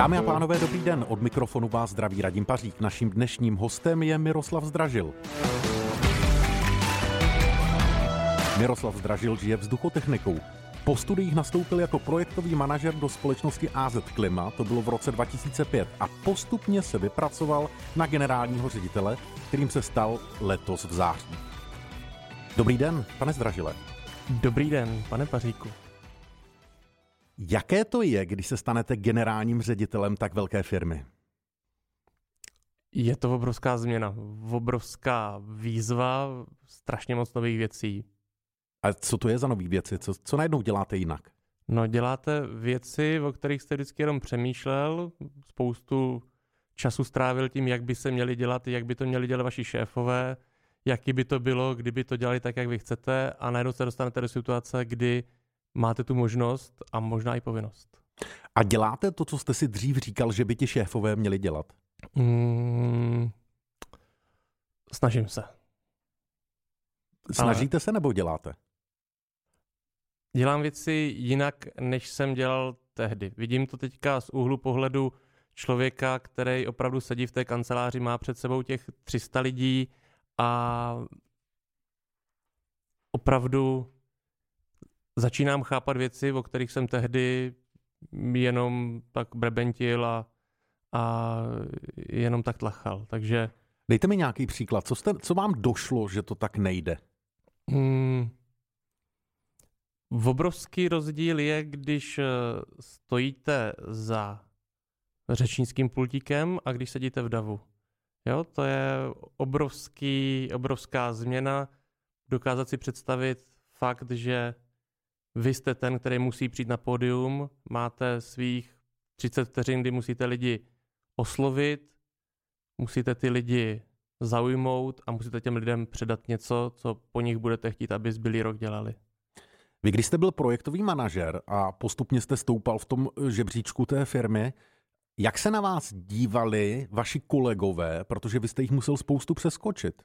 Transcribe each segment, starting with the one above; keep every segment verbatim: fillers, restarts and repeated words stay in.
Dámy a pánové, dobrý den. Od mikrofonu vás zdraví Radim Pařík. Naším dnešním hostem je Miroslav Zdražil. Miroslav Zdražil žije vzduchotechnikou. Po studiích nastoupil jako projektový manažer do společnosti á zet Klima, to bylo v roce dva tisíce pět, a postupně se vypracoval na generálního ředitele, kterým se stal letos v září. Dobrý den, pane Zdražile. Dobrý den, pane Paříku. Jaké to je, když se stanete generálním ředitelem tak velké firmy? Je to obrovská změna, obrovská výzva, strašně moc nových věcí. A co to je za nový věci? Co, co najednou děláte jinak? No, děláte věci, o kterých jste vždycky jenom přemýšlel, spoustu času strávil tím, jak by se měli dělat, jak by to měli dělat vaši šéfové, jaký by to bylo, kdyby to dělali tak, jak vy chcete, a najednou se dostanete do situace, kdy máte tu možnost a možná i povinnost. A děláte to, co jste si dřív říkal, že by ti šéfové měli dělat? Mm, snažím se. Snažíte Ale... se nebo děláte? Dělám věci jinak, než jsem dělal tehdy. Vidím to teďka z úhlu pohledu člověka, který opravdu sedí v té kanceláři, má před sebou těch tři sta lidí a opravdu začínám chápat věci, o kterých jsem tehdy jenom tak brebentil a, a jenom tak tlachal. Takže... Dejte mi nějaký příklad. Co, jste, co vám došlo, že to tak nejde? Hmm, obrovský rozdíl je, když stojíte za řečnickým pultíkem a když sedíte v davu. Jo, to je obrovský, obrovská změna. Dokázat si představit fakt, že vy jste ten, který musí přijít na pódium, máte svých třicet vteřin, kdy musíte lidi oslovit, musíte ty lidi zaujmout a musíte těm lidem předat něco, co po nich budete chtít, aby zbylý rok dělali. Vy, když jste byl projektový manažer a postupně jste stoupal v tom žebříčku té firmy, jak se na vás dívali vaši kolegové, protože vy jste jich musel spoustu přeskočit?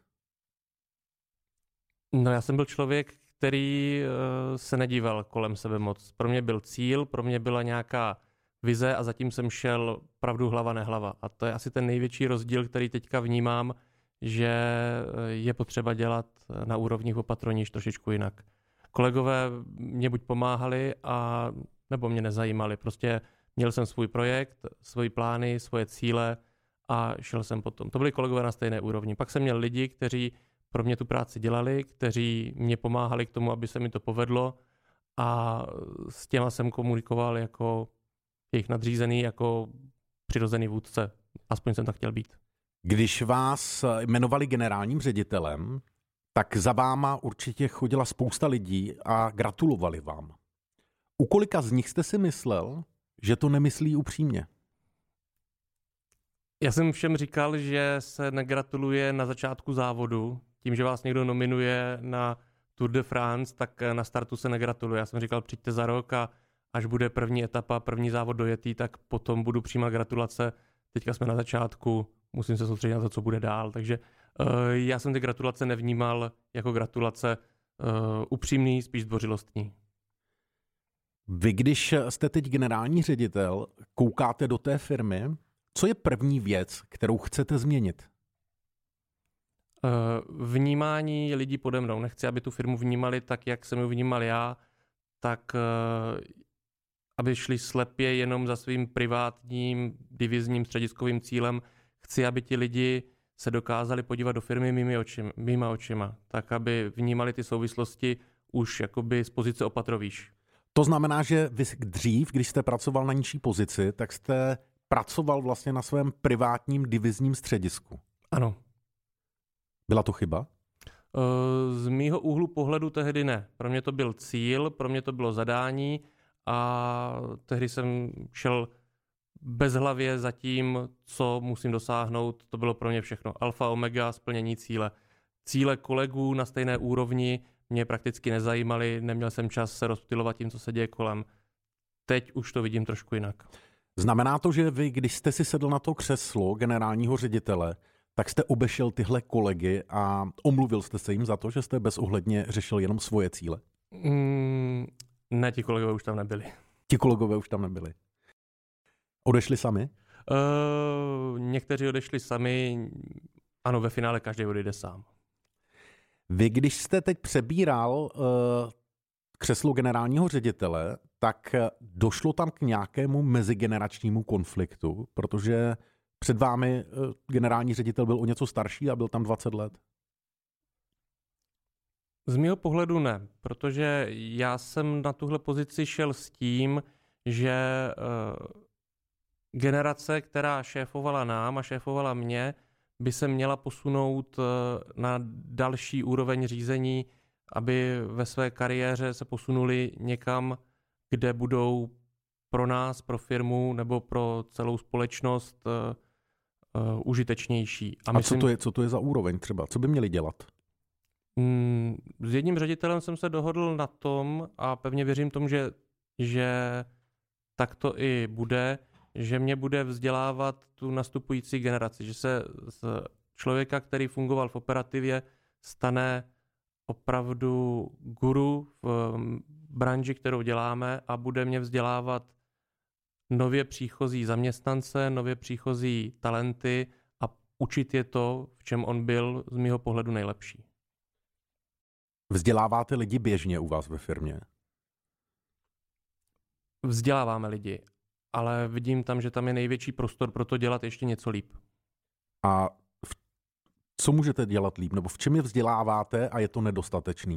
No, já jsem byl člověk, který uh, se nedíval kolem sebe moc. Pro mě byl cíl, pro mě byla nějaká vize a zatím jsem šel pravdu hlava nehlava. A to je asi ten největší rozdíl, který teďka vnímám, že je potřeba dělat na úrovních opatroníž trošičku jinak. Kolegové mě buď pomáhali, a, nebo mě nezajímali. Prostě měl jsem svůj projekt, svoje plány, svoje cíle a šel jsem potom. To byli kolegové na stejné úrovni. Pak jsem měl lidi, kteří pro mě tu práci dělali, kteří mě pomáhali k tomu, aby se mi to povedlo, a s těma jsem komunikoval jako jejich nadřízený, jako přirozený vůdce. Aspoň jsem tak chtěl být. Když vás jmenovali generálním ředitelem, tak za váma určitě chodila spousta lidí a gratulovali vám. U kolika z nich jste si myslel, že to nemyslí upřímně? Já jsem všem říkal, že se negratuluje na začátku závodu. Tím, že vás někdo nominuje na Tour de France, tak na startu se negratuluje. Já jsem říkal, přijďte za rok a až bude první etapa, první závod dojetý, tak potom budu přijímat gratulace. Teďka jsme na začátku, musím se soustředit na to, co bude dál. Takže uh, já jsem ty gratulace nevnímal jako gratulace uh, upřímný, spíš zdvořilostní. Vy, když jste teď generální ředitel, koukáte do té firmy, co je první věc, kterou chcete změnit? Vnímání lidí pode mnou. Nechci, aby tu firmu vnímali tak, jak jsem ji vnímal já, tak aby šli slepě jenom za svým privátním divizním střediskovým cílem. Chci, aby ti lidi se dokázali podívat do firmy mými očima, mýma očima, tak aby vnímali ty souvislosti už jakoby z pozice opatrovíš. To znamená, že vy dřív, když jste pracoval na nižší pozici, tak jste pracoval vlastně na svém privátním divizním středisku. Ano. Byla to chyba? Z mýho úhlu pohledu tehdy ne. Pro mě to byl cíl, pro mě to bylo zadání a tehdy jsem šel bezhlavě za tím, co musím dosáhnout. To bylo pro mě všechno. Alfa, omega, splnění cíle. Cíle kolegů na stejné úrovni mě prakticky nezajímaly, neměl jsem čas se rozptylovat tím, co se děje kolem. Teď už to vidím trošku jinak. Znamená to, že vy, když jste si sedl na to křeslo generálního ředitele, tak jste obešel tyhle kolegy a omluvil jste se jim za to, že jste bezohledně řešil jenom svoje cíle? Mm, ne, ti kolegové už tam nebyli. Ti kolegové už tam nebyli. Odešli sami? Uh, někteří odešli sami, ano, ve finále každý odejde sám. Vy, když jste teď přebíral uh, křeslo generálního ředitele, tak došlo tam k nějakému mezigeneračnímu konfliktu, protože před vámi uh, generální ředitel byl o něco starší a byl tam dvacet let. Z mého pohledu ne, protože já jsem na tuhle pozici šel s tím, že uh, generace, která šéfovala nám a šéfovala mě, by se měla posunout uh, na další úroveň řízení, aby ve své kariéře se posunuli někam, kde budou pro nás, pro firmu nebo pro celou společnost uh, uh, užitečnější. A, a myslím, co, to je, co to je za úroveň třeba? Co by měli dělat? Mm, s jedním ředitelem jsem se dohodl na tom a pevně věřím tomu, že, že tak to i bude, že mě bude vzdělávat tu nastupující generaci, že se z člověka, který fungoval v operativě, stane opravdu guru v branži, kterou děláme a bude mě vzdělávat nově příchozí zaměstnance, nově příchozí talenty a učit je to, v čem on byl z mého pohledu nejlepší. Vzděláváte lidi běžně u vás ve firmě? Vzděláváme lidi, ale vidím tam, že tam je největší prostor pro to dělat ještě něco líp. A v, co můžete dělat líp? Nebo v čem je vzděláváte a je to nedostatečný?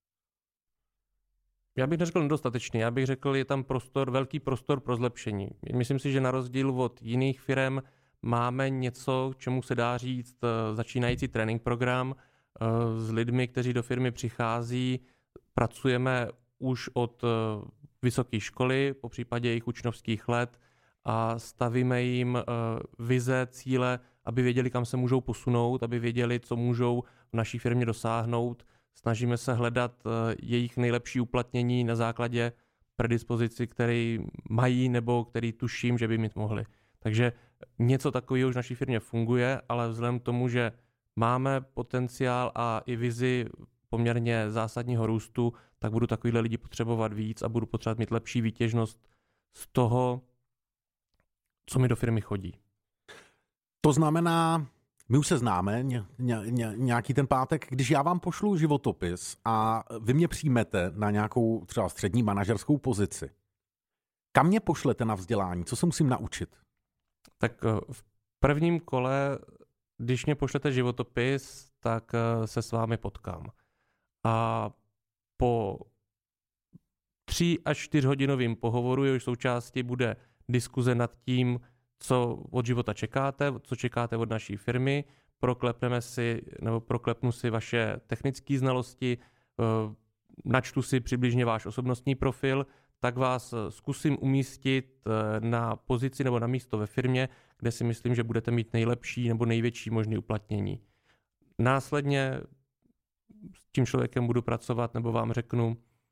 Já bych neřekl nedostatečný, já bych řekl, je tam prostor, velký prostor pro zlepšení. Myslím si, že na rozdíl od jiných firem máme něco, čemu se dá říct začínající trénink program s lidmi, kteří do firmy přichází. Pracujeme už od vysoké školy, po případě jejich učňovských let a stavíme jim vize, cíle, aby věděli, kam se můžou posunout, aby věděli, co můžou v naší firmě dosáhnout. Snažíme se hledat jejich nejlepší uplatnění na základě predispozici, který mají nebo který tuším, že by mít mohli. Takže něco takového už v naší firmě funguje, ale vzhledem k tomu, že máme potenciál a i vizi poměrně zásadního růstu, tak budu takovýhle lidi potřebovat víc a budu potřebovat mít lepší výtěžnost z toho, co mi do firmy chodí. To znamená, my už se známe ně, ně, ně, nějaký ten pátek, když já vám pošlu životopis a vy mě přijmete na nějakou třeba střední manažerskou pozici, kam mě pošlete na vzdělání? Co se musím naučit? Tak v prvním kole, když mě pošlete životopis, tak se s vámi potkám. A po tří až čtyřhodinovým pohovoru, jehož součástí bude diskuze nad tím, co od života čekáte, co čekáte od naší firmy, proklepneme si, nebo proklepnu si vaše technické znalosti, načtu si přibližně váš osobnostní profil, tak vás zkusím umístit na pozici nebo na místo ve firmě, kde si myslím, že budete mít nejlepší nebo největší možné uplatnění. Následně s tím člověkem budu pracovat nebo vám řeknu,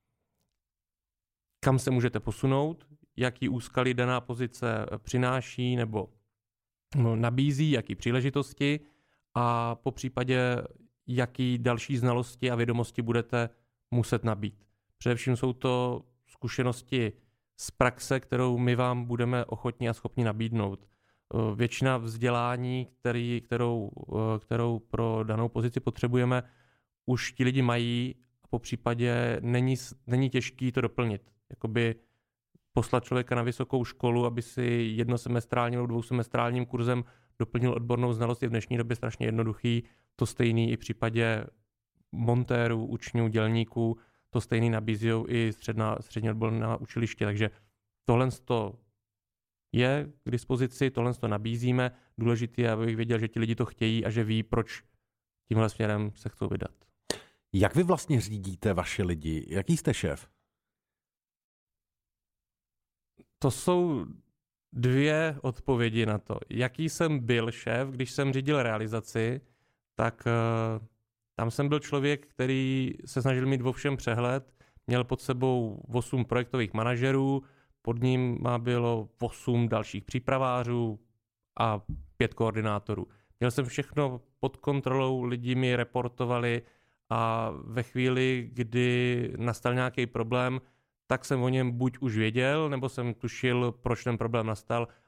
kam se můžete posunout, jaký úskalí daná pozice přináší nebo nabízí, jaký příležitosti a po případě jaký další znalosti a vědomosti budete muset nabít. Především jsou to zkušenosti z praxe, kterou my vám budeme ochotní a schopni nabídnout. Většina vzdělání, který, kterou, kterou pro danou pozici potřebujeme, už ti lidi mají a po případě není, není těžký to doplnit. Jakoby poslat člověka na vysokou školu, aby si jednosemestrálním nebo dvousemestrálním kurzem doplnil odbornou znalost, je v dnešní době strašně jednoduchý. To stejný i v případě montérů, učňů, dělníků, to stejný nabízí i středná, střední odborná učiliště. Takže tohle je k dispozici, tohle to nabízíme. Důležité je, abych věděl, že ti lidi to chtějí a že ví, proč tímhle směrem se chcou vydat. Jak vy vlastně řídíte vaše lidi? Jaký jste šéf? To jsou dvě odpovědi na to. Jaký jsem byl šéf, když jsem řídil realizaci, tak uh, tam jsem byl člověk, který se snažil mít o všem přehled, měl pod sebou osm projektových manažerů, pod ním má bylo osm dalších přípravářů a pět koordinátorů. Měl jsem všechno pod kontrolou, lidi mi reportovali a ve chvíli, kdy nastal nějaký problém, tak jsem o něm buď už věděl, nebo jsem tušil, proč ten problém nastal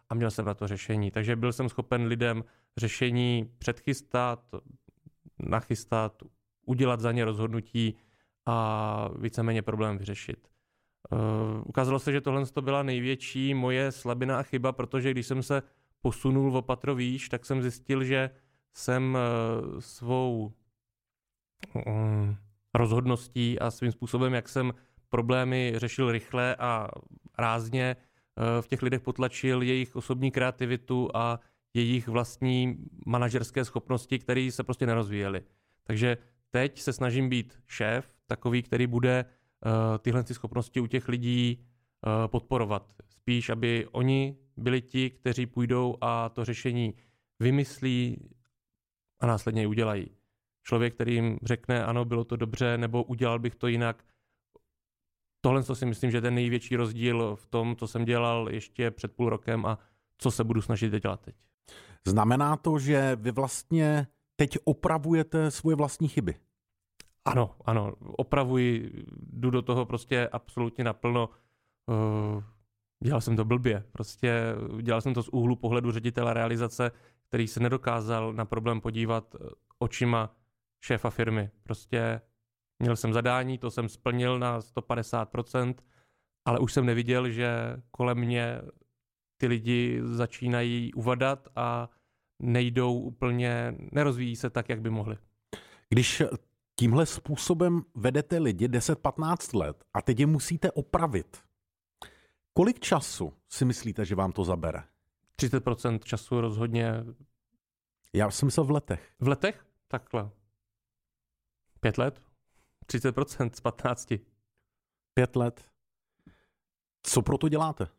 a měl jsem na to řešení. Takže byl jsem schopen lidem řešení předchystat, nachystat, udělat za ně rozhodnutí a víceméně problém vyřešit. Uh, ukázalo se, že tohle to byla největší moje slabina a chyba, protože když jsem se posunul o patro výš, tak jsem zjistil, že jsem uh, svou um, rozhodností a svým způsobem, jak jsem problémy řešil rychle a rázně, uh, v těch lidech potlačil jejich osobní kreativitu a jejich vlastní manažerské schopnosti, které se prostě nerozvíjely. Takže teď se snažím být šéf, takový, který bude uh, tyhle schopnosti u těch lidí uh, podporovat. Spíš, aby oni byli ti, kteří půjdou a to řešení vymyslí a následně ji udělají. Člověk, který jim řekne, ano, bylo to dobře, nebo udělal bych to jinak. Tohle si myslím, že je ten největší rozdíl v tom, co jsem dělal ještě před půl rokem a co se budu snažit dělat teď. Znamená to, že vy vlastně teď opravujete svoje vlastní chyby? Ano, ano, opravuji, jdu do toho prostě absolutně naplno. Uh, dělal jsem to blbě, prostě dělal jsem to z úhlu pohledu ředitele realizace, který se nedokázal na problém podívat očima šéfa firmy. Prostě měl jsem zadání, to jsem splnil na sto padesát procent, ale už jsem neviděl, že kolem mě ty lidi začínají uvadat a nejdou úplně, nerozvíjí se tak, jak by mohli. Když tímhle způsobem vedete lidi deset patnáct let a teď je musíte opravit, kolik času si myslíte, že vám to zabere? třicet procent času rozhodně. Já jsem myslel v letech. V letech? Takhle. Pět let? třicet procent z patnácti. Pět let. Co pro to děláte?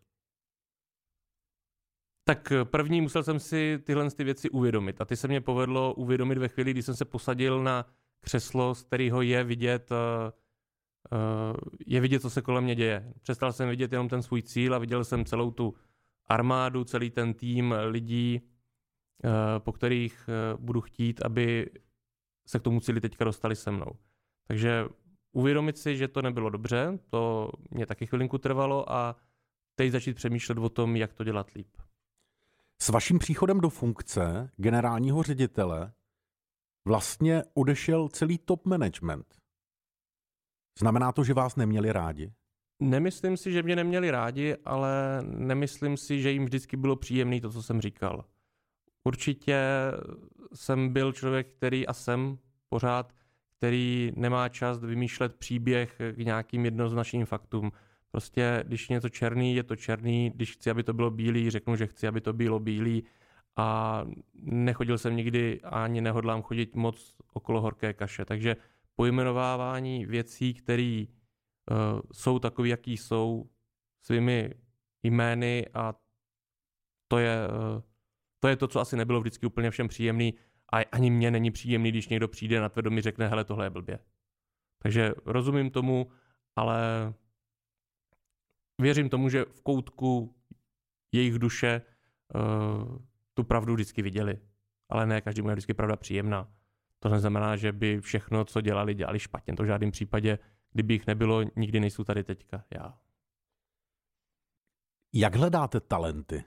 Tak první musel jsem si tyhle ty věci uvědomit. A ty se mě povedlo uvědomit ve chvíli, kdy jsem se posadil na křeslo, z kterého je vidět, je vidět, co se kolem mě děje. Přestal jsem vidět jenom ten svůj cíl a viděl jsem celou tu armádu, celý ten tým lidí, po kterých budu chtít, aby se k tomu cíli teďka dostali se mnou. Takže uvědomit si, že to nebylo dobře, to mě taky chvilinku trvalo a teď začít přemýšlet o tom, jak to dělat líp. S vaším příchodem do funkce generálního ředitele vlastně odešel celý top management. Znamená to, že vás neměli rádi? Nemyslím si, že mě neměli rádi, ale nemyslím si, že jim vždycky bylo příjemné to, co jsem říkal. Určitě jsem byl člověk, který a jsem pořád, který nemá čas vymýšlet příběh k nějakým jednoznačným faktům. Prostě, když je něco černý, je to černý, když chci, aby to bylo bílý, řeknu, že chci, aby to bylo bílý a nechodil jsem nikdy a ani nehodlám chodit moc okolo horké kaše. Takže pojmenovávání věcí, které uh, jsou takové, jaký jsou, svými jmény a to je, uh, to je to, co asi nebylo vždycky úplně všem příjemný a ani mně není příjemný, když někdo přijde na tvrdo mi řekne, hele, tohle je blbě. Takže rozumím tomu, ale věřím tomu, že v koutku jejich duše uh, tu pravdu vždycky viděli. Ale ne každému je vždycky pravda příjemná. To neznamená, že by všechno, co dělali, dělali špatně. To v žádném případě, kdyby jich nebylo, nikdy nejsou tady teďka já. Jak hledáte talenty?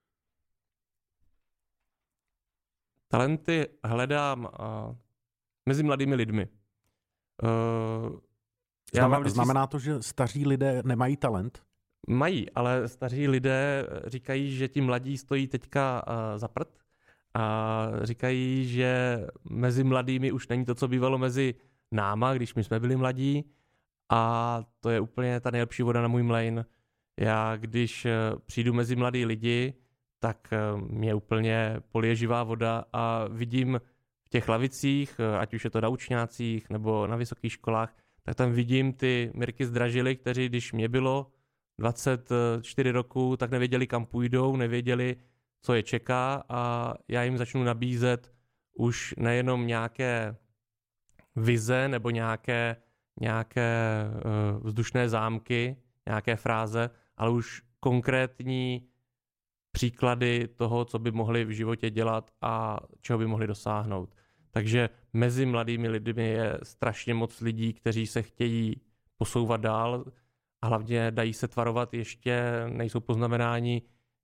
Talenty hledám uh, mezi mladými lidmi. Uh, já Znamená, vždycky... znamená to, že staří lidé nemají talent? Mají, ale staří lidé říkají, že ti mladí stojí teďka uh, za prd a říkají, že mezi mladými už není to, co bývalo mezi náma, když my jsme byli mladí a to je úplně ta nejlepší voda na můj mlejn. Já, když přijdu mezi mladý lidi, tak mě úplně polije živá voda a vidím v těch lavicích, ať už je to na učňácích nebo na vysokých školách, tak tam vidím ty Mirky Zdražily, kteří, když mě bylo dvacet čtyři roku, tak nevěděli, kam půjdou, nevěděli, co je čeká a já jim začnu nabízet už nejenom nějaké vize nebo nějaké, nějaké uh, vzdušné zámky, nějaké fráze, ale už konkrétní příklady toho, co by mohli v životě dělat a čeho by mohli dosáhnout. Takže mezi mladými lidmi je strašně moc lidí, kteří se chtějí posouvat dál a hlavně dají se tvarovat ještě, nejsou poznamenáni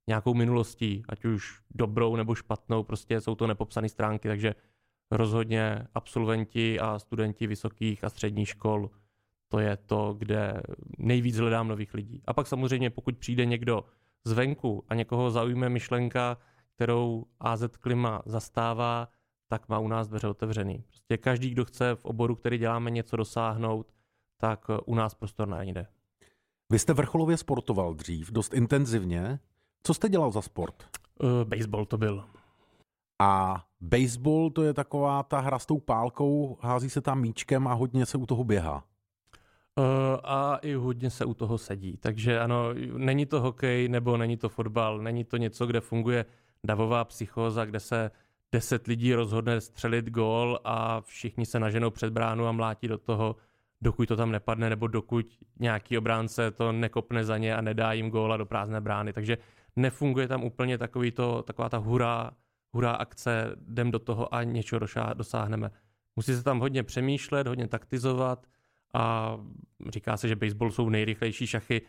nějakou minulostí, ať už dobrou nebo špatnou, prostě jsou to nepopsané stránky, takže rozhodně absolventi a studenti vysokých a středních škol, to je to, kde nejvíc hledám nových lidí. A pak samozřejmě, pokud přijde někdo zvenku a někoho zaujme myšlenka, kterou á zet Klima zastává, tak má u nás dveře otevřený. Prostě každý, kdo chce v oboru, který děláme, něco dosáhnout, tak u nás prostor najde. Vy jste vrcholově sportoval dřív, dost intenzivně. Co jste dělal za sport? Uh, baseball to byl. A baseball to je taková ta hra s tou pálkou, hází se tam míčkem a hodně se u toho běhá. Uh, a i hodně se u toho sedí. Takže ano, není to hokej nebo není to fotbal, není to něco, kde funguje davová psychóza, kde se deset lidí rozhodne střelit gól a všichni se naženou před bránu a mlátí do toho, dokud to tam nepadne, nebo dokud nějaký obránce to nekopne za ně a nedá jim góla do prázdné brány. Takže nefunguje tam úplně takový to, taková ta hurá, hurá akce, jdem do toho a něčeho dosáhneme. Musí se tam hodně přemýšlet, hodně taktizovat a říká se, že baseball jsou nejrychlejší šachy.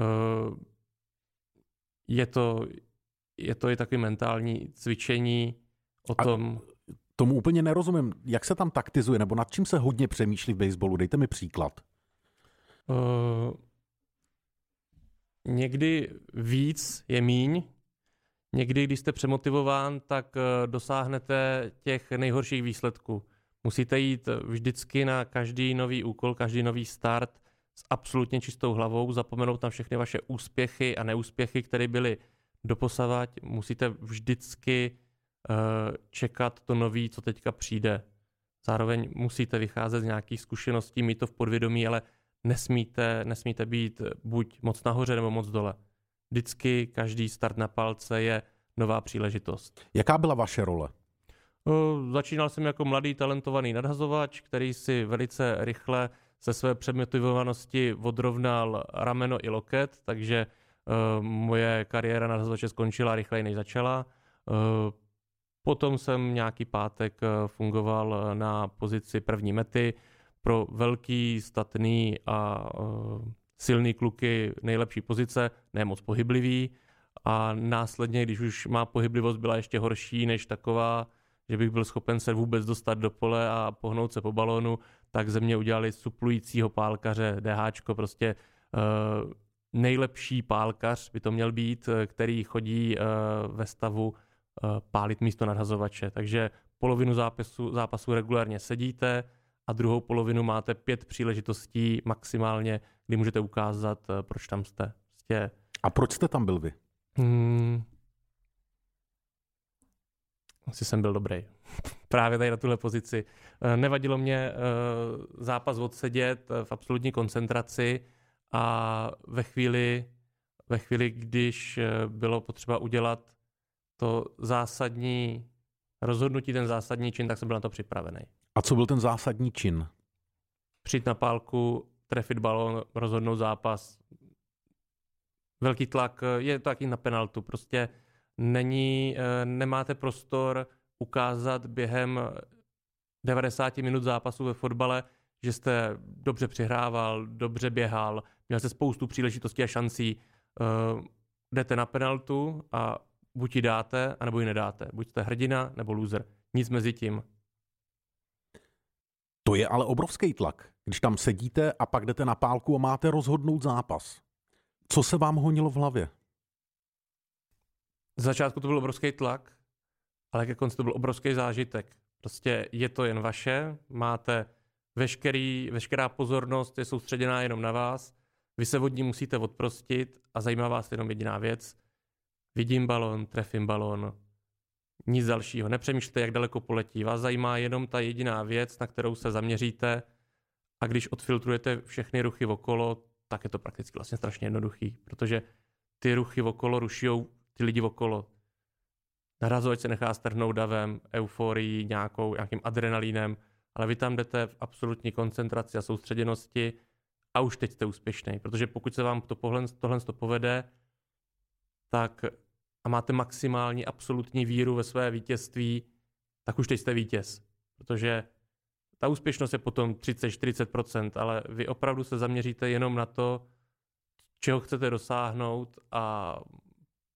Je to, je to i takový mentální cvičení o tom... A tomu úplně nerozumím. Jak se tam taktizuje, nebo nad čím se hodně přemýšlí v baseballu? Dejte mi příklad. Uh, někdy víc je míň. Někdy, když jste přemotivován, tak uh, dosáhnete těch nejhorších výsledků. Musíte jít vždycky na každý nový úkol, každý nový start s absolutně čistou hlavou, zapomenout na všechny vaše úspěchy a neúspěchy, které byly doposavať. Musíte vždycky čekat to nový, co teďka přijde. Zároveň musíte vycházet z nějakých zkušeností, mít to v podvědomí, ale nesmíte, nesmíte být buď moc nahoře nebo moc dole. Vždycky každý start na palce je nová příležitost. Jaká byla vaše role? Začínal jsem jako mladý talentovaný nadhazovač, který si velice rychle ze své přemotivovanosti odrovnal rameno i loket, takže moje kariéra nadhazovače skončila rychleji, než začala. Potom jsem nějaký pátek fungoval na pozici první mety pro velký, statný a silný kluky nejlepší pozice, ne moc pohyblivý. A následně, když už má pohyblivost byla ještě horší než taková, že bych byl schopen se vůbec dostat do pole a pohnout se po balónu, tak ze mě udělali suplujícího pálkaře, DHčko, prostě uh, nejlepší pálkař by to měl být, který chodí uh, ve stavu pálit místo nadhazovače. Takže polovinu zápasu, zápasu regulárně sedíte a druhou polovinu máte pět příležitostí maximálně, kdy můžete ukázat, proč tam jste. Prostě... A proč jste tam byl vy? Hmm... Asi jsem byl dobrý. Právě tady na tuhle pozici. Nevadilo mě zápas odsedět v absolutní koncentraci a ve chvíli, ve chvíli, když bylo potřeba udělat to zásadní rozhodnutí, ten zásadní čin, tak jsem byl na to připravený. A co byl ten zásadní čin? Přijít na pálku, trefit balón, rozhodnout zápas. Velký tlak, je to taky na penaltu. Prostě není, nemáte prostor ukázat během devadesát minut zápasu ve fotbale, že jste dobře přihrával, dobře běhal, měl jste spoustu příležitostí a šancí. Jdete na penaltu a buď ji dáte, anebo ji nedáte. Buď jste hrdina, nebo loser. Nic mezi tím. To je ale obrovský tlak, když tam sedíte a pak jdete na pálku a máte rozhodnout zápas. Co se vám honilo v hlavě? Z začátku to byl obrovský tlak, ale ke konci to byl obrovský zážitek. Prostě je to jen vaše, máte veškerý, veškerá pozornost je soustředěná jenom na vás, vy se od ní musíte odprostit a zajímá vás jenom jediná věc. Vidím balón, trefím balón, nic dalšího. Nepřemýšlejte, jak daleko poletí. Vás zajímá jenom ta jediná věc, na kterou se zaměříte, a když odfiltrujete všechny ruchy okolo, tak je to prakticky vlastně strašně jednoduchý, protože ty ruchy okolo rušijou ty lidi okolo. Nadhazovač se nechá strhnout davem, euforií, nějakou, nějakým adrenalínem, ale vy tam jdete v absolutní koncentraci a soustředěnosti a už teď jste úspěšný, protože pokud se vám to tohle, tohle to povede, tak a máte maximální absolutní víru ve své vítězství, tak už teď jste vítěz. Protože ta úspěšnost je potom třicet až čtyřicet procent, ale vy opravdu se zaměříte jenom na to, čeho chcete dosáhnout, a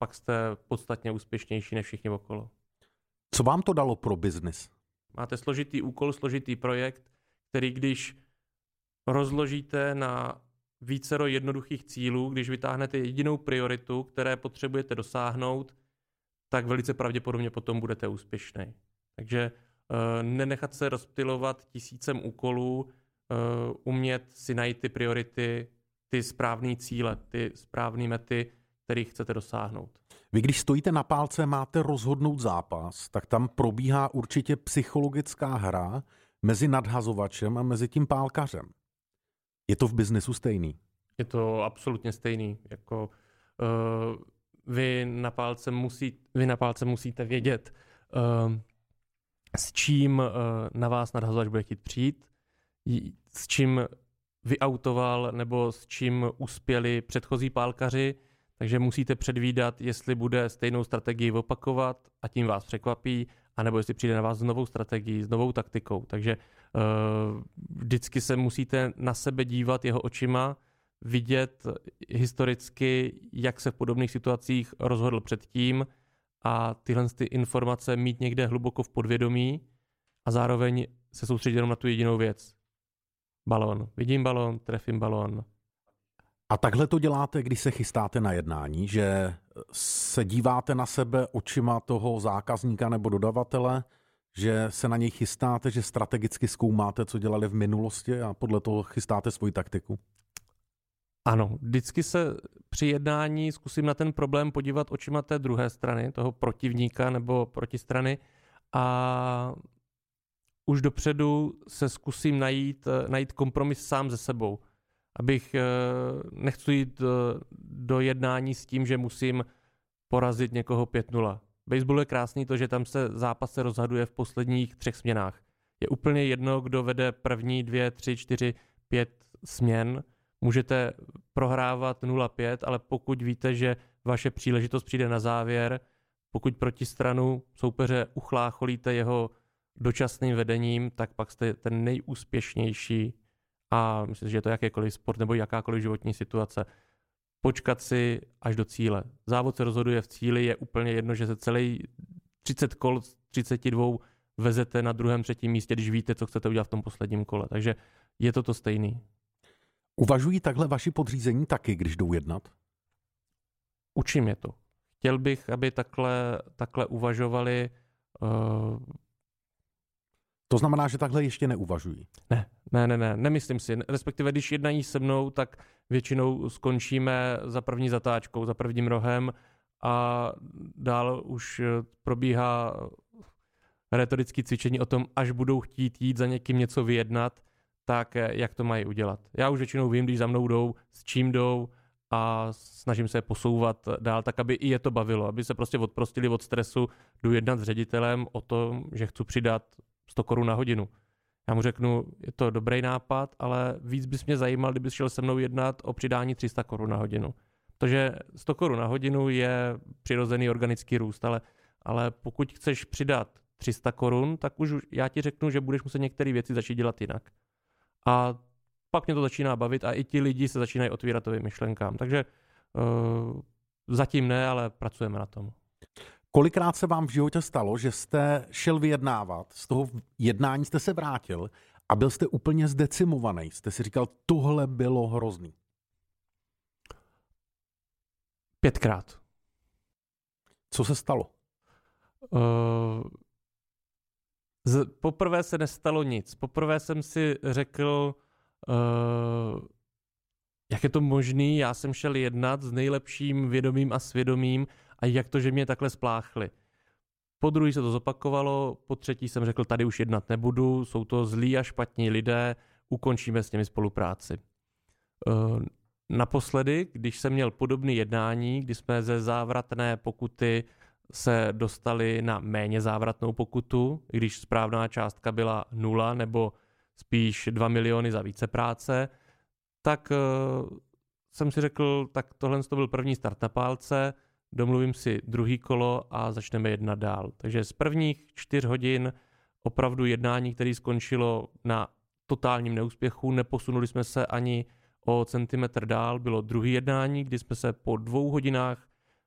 pak jste podstatně úspěšnější než všichni okolo. Co vám to dalo pro biznis? Máte složitý úkol, složitý projekt, který když rozložíte na vícero jednoduchých cílů, když vytáhnete jedinou prioritu, které potřebujete dosáhnout, tak velice pravděpodobně potom budete úspěšný. Takže uh, nenechat se rozptylovat tisícem úkolů, uh, umět si najít ty priority, ty správné cíle, ty správné mety, které chcete dosáhnout. Vy, když stojíte na pálce, máte rozhodnout zápas, tak tam probíhá určitě psychologická hra mezi nadhazovačem a mezi tím pálkařem. Je to v biznesu stejný? Je to absolutně stejný. Jako, uh, vy, na pálce musí, vy na pálce musíte vědět, uh, s čím uh, na vás nadhazovač bude chtít přijít, s čím vyautoval nebo s čím uspěli předchozí pálkaři, takže musíte předvídat, jestli bude stejnou strategii opakovat a tím vás překvapí, anebo jestli přijde na vás s novou strategií, s novou taktikou. Takže uh, vždycky se musíte na sebe dívat jeho očima, vidět historicky, jak se v podobných situacích rozhodl předtím a tyhle ty informace mít někde hluboko v podvědomí a zároveň se soustředit jenom na tu jedinou věc. Balón. Vidím balón, trefím balón. A takhle to děláte, když se chystáte na jednání, že se díváte na sebe očima toho zákazníka nebo dodavatele, že se na něj chystáte, že strategicky zkoumáte, co dělali v minulosti a podle toho chystáte svoji taktiku? Ano, vždycky se při jednání zkusím na ten problém podívat očima té druhé strany, toho protivníka nebo protistrany a už dopředu se zkusím najít, najít kompromis sám se sebou. Abych, nechci jít do jednání s tím, že musím porazit někoho pět nula. Baseball je krásný to, že tam se zápas se rozhoduje v posledních třech směnách. Je úplně jedno, kdo vede první dvě, tři, čtyři, pět směn. Můžete prohrávat nula pět, ale pokud víte, že vaše příležitost přijde na závěr, pokud proti stranu soupeře uchlácholíte jeho dočasným vedením, tak pak jste ten nejúspěšnější a myslím, že je to jakýkoliv sport nebo jakákoliv životní situace. Počkat si až do cíle. Závod se rozhoduje v cíli, je úplně jedno, že se celý třicet kol z třicet dva vezete na druhém, třetím místě, když víte, co chcete udělat v tom posledním kole. Takže je to to stejný. Uvažují takhle vaši podřízení taky, když jdou jednat? Učím je to. Chtěl bych, aby takhle, takhle uvažovali. Uh... To znamená, že takhle ještě neuvažují? Ne, ne, ne, ne, nemyslím si. Respektive, když jednají se mnou, tak většinou skončíme za první zatáčkou, za prvním rohem a dál už probíhá retorické cvičení o tom, až budou chtít jít za někým něco vyjednat, tak jak to mají udělat. Já už většinou vím, když za mnou jdou, s čím jdou a snažím se je posouvat dál, tak aby i je to bavilo, aby se prostě odprostili od stresu, jdu jednat s ředitelem o tom, že chci přidat sto korun na hodinu. Já mu řeknu, je to dobrý nápad, ale víc bys mě zajímal, kdybys šel se mnou jednat o přidání tři sta korun na hodinu. Protože sto korun na hodinu je přirozený organický růst, ale, ale pokud chceš přidat tři sta korun, tak už já ti řeknu, že budeš muset některé věci začít dělat jinak. A pak mě to začíná bavit a i ti lidi se začínají otvírat ovým myšlenkám. Takže uh, zatím ne, ale pracujeme na tom. Kolikrát se vám v životě stalo, že jste šel vyjednávat, z toho jednání jste se vrátil a byl jste úplně zdecimovaný? Jste si říkal, tohle bylo hrozný. Pětkrát. Co se stalo? Uh, z, poprvé se nestalo nic. Poprvé jsem si řekl, uh, jak je to možný, já jsem šel jednat s nejlepším vědomím a svědomím a jak to, že mě takhle spláchli. Po druhý se to zopakovalo, po třetí jsem řekl, tady už jednat nebudu, jsou to zlí a špatní lidé, ukončíme s nimi spolupráci. Uh, naposledy, když jsem měl podobné jednání, kdy jsme ze závratné pokuty se dostali na méně závratnou pokutu, i když správná částka byla nula nebo spíš dva miliony za vícepráce, tak uh, jsem si řekl, tak tohle to byl první start na pálce, domluvím si druhý kolo a začneme jednat dál. Takže z prvních čtyř hodin opravdu jednání, které skončilo na totálním neúspěchu, neposunuli jsme se ani o centimetr dál, bylo druhý jednání, kdy jsme se po dvou hodinách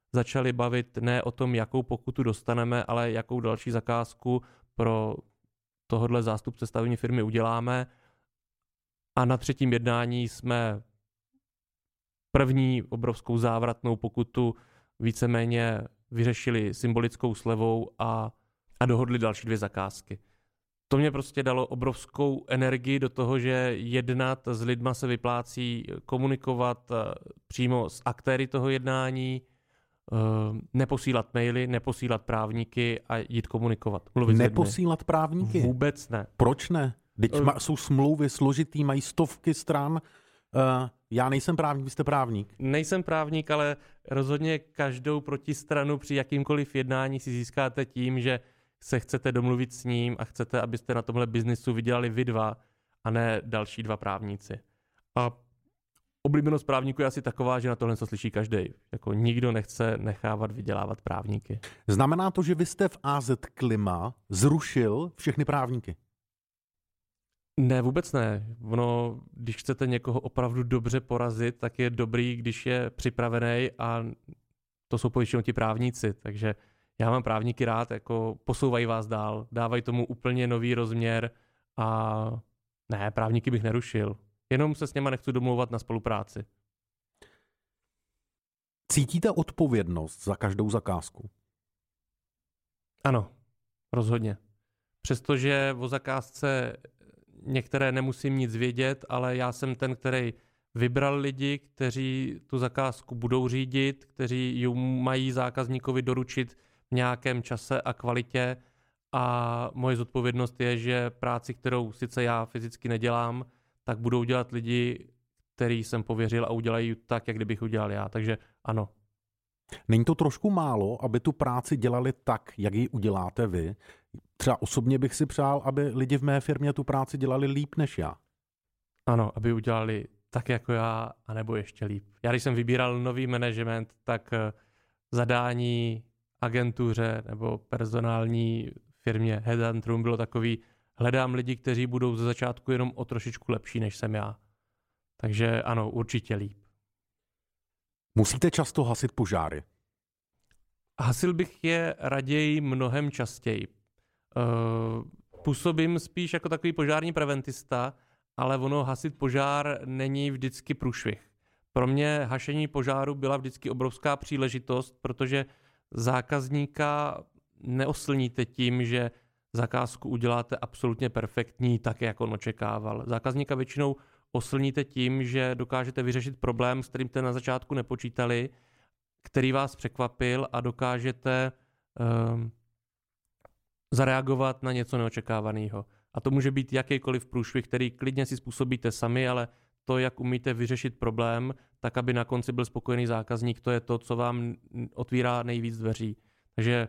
začali bavit ne o tom, jakou pokutu dostaneme, ale jakou další zakázku pro tohodle zástupce stavební firmy uděláme. A na třetím jednání jsme první obrovskou závratnou pokutu víceméně vyřešili symbolickou slevou a, a dohodli další dvě zakázky. To mě prostě dalo obrovskou energii do toho, že jednat s lidma se vyplácí, komunikovat přímo s aktéry toho jednání, neposílat maily, neposílat právníky a jít komunikovat. Neposílat právníky? Vůbec ne. Proč ne? Teď ma, jsou smlouvy složitý, mají stovky stran. Uh, já nejsem právník, vy jste právník. Nejsem právník, ale rozhodně každou protistranu při jakýmkoliv jednání si získáte tím, že se chcete domluvit s ním a chcete, abyste na tomhle biznisu vydělali vy dva a ne další dva právníci. A oblíbenost právníků je asi taková, že na tohle co slyší každý. Jako nikdo nechce nechávat vydělávat právníky. Znamená to, že vy jste v á zet Klima zrušil všechny právníky? Ne, vůbec ne. Ono, když chcete někoho opravdu dobře porazit, tak je dobrý, když je připravený a to jsou povětšinou ti právníci. Takže já mám právníky rád, jako posouvají vás dál, dávají tomu úplně nový rozměr a ne, právníky bych nerušil. Jenom se s něma nechci domlouvat na spolupráci. Cítíte odpovědnost za každou zakázku? Ano, rozhodně. Přestože o zakázce některé nemusím nic vědět, ale já jsem ten, který vybral lidi, kteří tu zakázku budou řídit, kteří ji mají zákazníkovi doručit v nějakém čase a kvalitě a moje zodpovědnost je, že práci, kterou sice já fyzicky nedělám, tak budou dělat lidi, který jsem pověřil a udělají tak, jak kdybych udělal já. Takže ano. Není to trošku málo, aby tu práci dělali tak, jak ji uděláte vy? Třeba osobně bych si přál, aby lidi v mé firmě tu práci dělali líp než já. Ano, aby udělali tak jako já, anebo ještě líp. Já když jsem vybíral nový management, tak zadání agentuře nebo personální firmě Headhunterům bylo takový, hledám lidi, kteří budou ze začátku jenom o trošičku lepší, než jsem já. Takže ano, určitě líp. Musíte často hasit požáry? Hasil bych je raději mnohem častěji. Působím spíš jako takový požární preventista, ale ono hasit požár není vždycky průšvih. Pro mě hašení požáru byla vždycky obrovská příležitost, protože zákazníka neoslníte tím, že zakázku uděláte absolutně perfektní, tak jak on očekával. Zákazníka většinou oslníte tím, že dokážete vyřešit problém, s kterým jste na začátku nepočítali, který vás překvapil a dokážete um, zareagovat na něco neočekávaného. A to může být jakýkoliv průšvih, který klidně si způsobíte sami, ale to, jak umíte vyřešit problém, tak aby na konci byl spokojený zákazník, to je to, co vám otvírá nejvíc dveří. Takže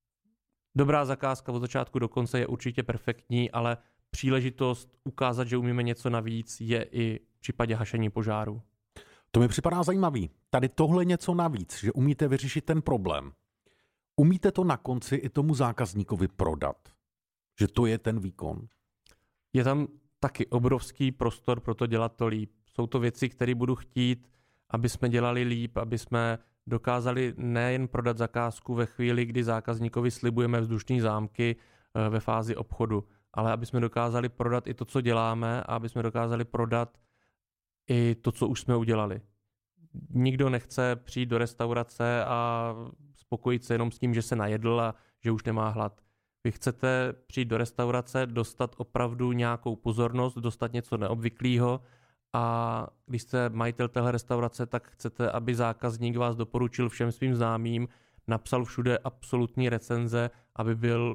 dobrá zakázka od začátku do konce je určitě perfektní, ale příležitost ukázat, že umíme něco navíc, je i v případě hašení požáru. To mi připadá zajímavý. Tady tohle něco navíc, že umíte vyřešit ten problém. Umíte to na konci i tomu zákazníkovi prodat? Že to je ten výkon? Je tam taky obrovský prostor pro to dělat to líp. Jsou to věci, které budu chtít, aby jsme dělali líp, aby jsme dokázali nejen prodat zakázku ve chvíli, kdy zákazníkovi slibujeme vzdušní zámky ve fázi obchodu, ale aby jsme dokázali prodat i to, co děláme, a aby jsme dokázali prodat i to, co už jsme udělali. Nikdo nechce přijít do restaurace a spokojit se jenom s tím, že se najedl a že už nemá hlad. Vy chcete přijít do restaurace, dostat opravdu nějakou pozornost, dostat něco neobvyklého, a když jste majitel téhle restaurace, tak chcete, aby zákazník vás doporučil všem svým známým, napsal všude absolutní recenze, aby byl,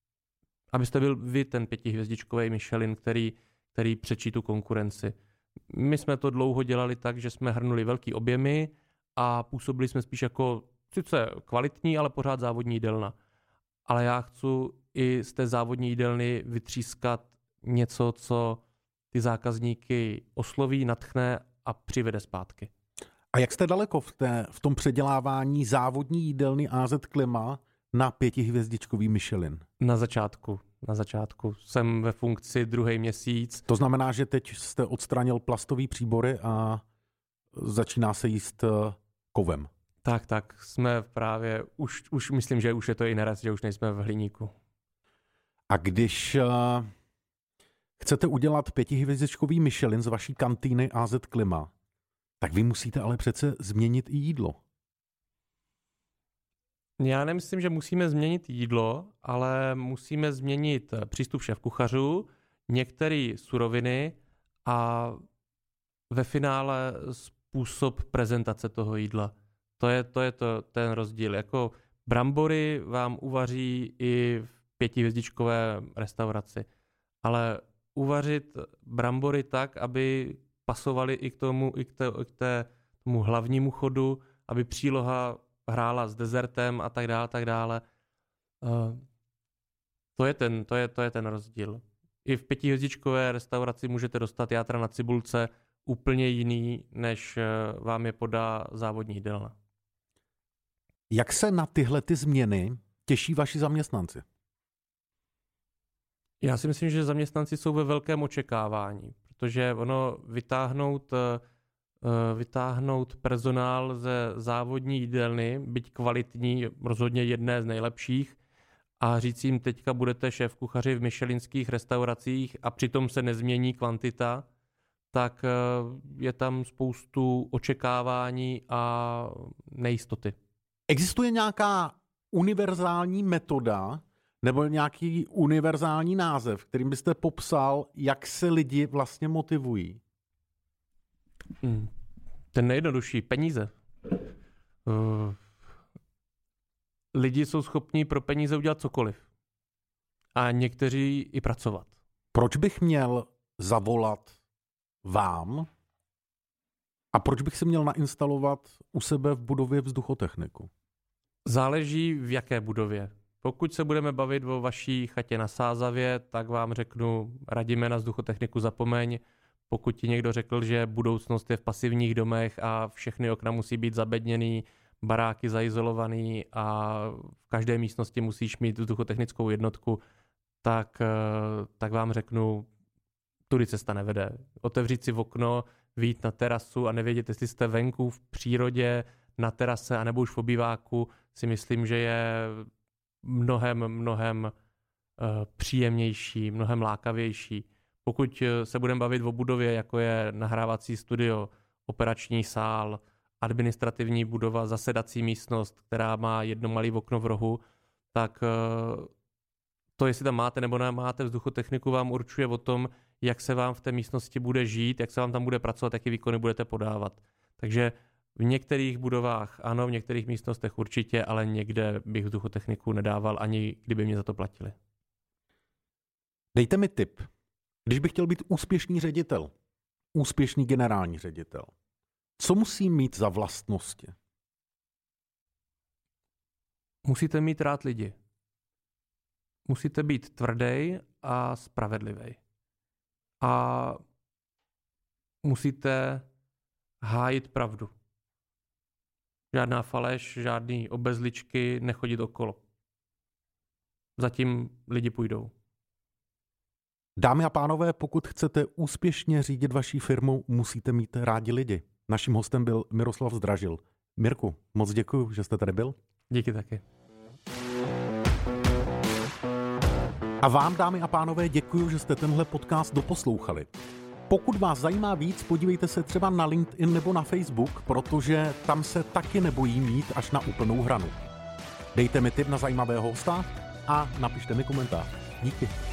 abyste byl vy ten pětihvězdičkový Michelin, který, který přečí tu konkurenci. My jsme to dlouho dělali tak, že jsme hrnuli velký objemy a působili jsme spíš jako sice kvalitní, ale pořád závodní jídelna. Ale já chci i z té závodní jídelny vytřískat něco, co ty zákazníky osloví, nadchne a přivede zpátky. A jak jste daleko v, té, v tom předělávání závodní jídelny á zet Klima na pětihvězdičkový Michelin? Na začátku. Na začátku. Jsem ve funkci druhý měsíc. To znamená, že teď jste odstranil plastové příbory a začíná se jíst kovem. Tak, tak, jsme právě, už, už myslím, že už je to i neraz, že už nejsme v hliníku. A když uh, chcete udělat pětihvězdičkový Michelin z vaší kantýny á zet Klima, tak vy musíte ale přece změnit i jídlo. Já nemyslím, že musíme změnit jídlo, ale musíme změnit přístup šéfkuchařů, některé suroviny a ve finále způsob prezentace toho jídla. To je, to je to, ten rozdíl. Jako brambory vám uvaří i v pětihvězdičkové restauraci, ale uvařit brambory tak, aby pasovaly i k tomu, i k, té, i k té, tomu hlavnímu chodu, aby příloha hrála s dezertem a tak dále, tak dále. Uh, to je ten, to je, to je ten rozdíl. I v pětihvězdičkové restauraci můžete dostat játra na cibulce úplně jiný, než vám je podá závodní jídelna. Jak se na tyhle ty změny těší vaši zaměstnanci? Já si myslím, že zaměstnanci jsou ve velkém očekávání, protože ono vytáhnout, vytáhnout personál ze závodní jídelny, byť kvalitní, rozhodně jedné z nejlepších, a říct jim teďka budete šéfkuchaři v michelinských restauracích a přitom se nezmění kvantita, tak je tam spoustu očekávání a nejistoty. Existuje nějaká univerzální metoda nebo nějaký univerzální název, kterým byste popsal, jak se lidi vlastně motivují? Hmm. Ten nejjednodušší, peníze. Uh, lidi jsou schopní pro peníze udělat cokoliv. A někteří i pracovat. Proč bych měl zavolat vám a proč bych si měl nainstalovat u sebe v budově vzduchotechniku? Záleží v jaké budově. Pokud se budeme bavit o vaší chatě na Sázavě, tak vám řeknu, radíme na vzduchotechniku zapomeň. Pokud ti někdo řekl, že budoucnost je v pasivních domech a všechny okna musí být zabedněný, baráky zaizolovaný a v každé místnosti musíš mít vzduchotechnickou jednotku, tak, tak vám řeknu, tudy cesta nevede. Otevřít si v okno, vyjít na terasu a nevědět, jestli jste venku v přírodě, na terase, anebo už v obýváku, si myslím, že je mnohem, mnohem uh, příjemnější, mnohem lákavější. Pokud se budeme bavit o budově, jako je nahrávací studio, operační sál, administrativní budova, zasedací místnost, která má jedno malé okno v rohu, tak uh, to, jestli tam máte nebo nemáte vzduchotechniku, vám určuje o tom, jak se vám v té místnosti bude žít, jak se vám tam bude pracovat, jaké výkony budete podávat. Takže v některých budovách ano, v některých místnostech určitě, ale někde bych vzduchotechniku nedával, ani kdyby mě za to platili. Dejte mi tip. Když bych chtěl být úspěšný ředitel, úspěšný generální ředitel, co musím mít za vlastnosti? Musíte mít rád lidi. Musíte být tvrdý a spravedlivý. A musíte hájit pravdu. Žádná faleš, žádný obezličky, nechodit okolo. Zatím lidi půjdou. Dámy a pánové, pokud chcete úspěšně řídit vaší firmu, musíte mít rádi lidi. Naším hostem byl Miroslav Zdražil. Mirku, moc děkuji, že jste tady byl. Díky taky. A vám, dámy a pánové, děkuji, že jste tenhle podcast doposlouchali. Pokud vás zajímá víc, podívejte se třeba na LinkedIn nebo na Facebook, protože tam se taky nebojím jít až na úplnou hranu. Dejte mi tip na zajímavého hosta a napište mi komentář. Díky.